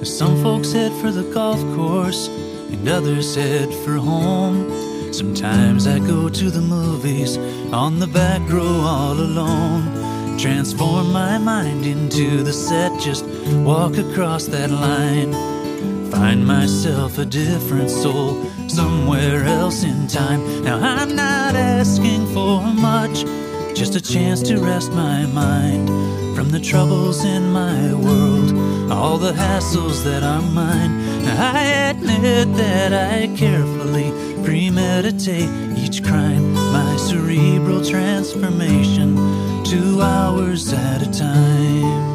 Some folks head for the golf course and others head for home. Sometimes I go to the movies on the back row all alone. Transform my mind into the set, just walk across that line. Find myself a different soul somewhere else in time. Now I'm not asking for much, just a chance to rest my mind from the troubles in my world, all the hassles that are mine. Now I admit that I carefully premeditate each crime, my cerebral transformation, 2 hours at a time.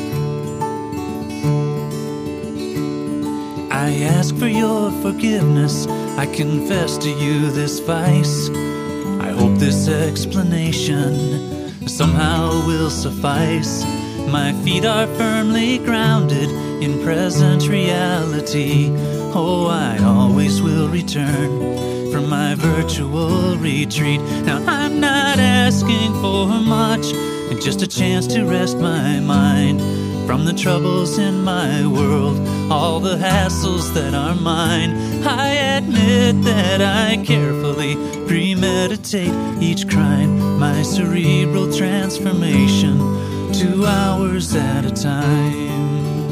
I ask for your forgiveness, I confess to you this vice. I hope this explanation somehow will suffice. My feet are firmly grounded in present reality. Oh, I always will return from my virtual retreat. Now I'm not asking for much, just a chance to rest my mind from the troubles in my world, all the hassles that are mine. I admit that I carefully premeditate each crime, my cerebral transformation, 2 hours at a time.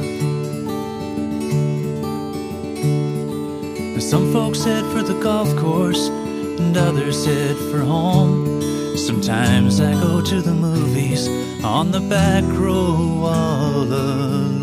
Some folks head for the golf course and others head for home. Sometimes I go to the movies on the back row all alone.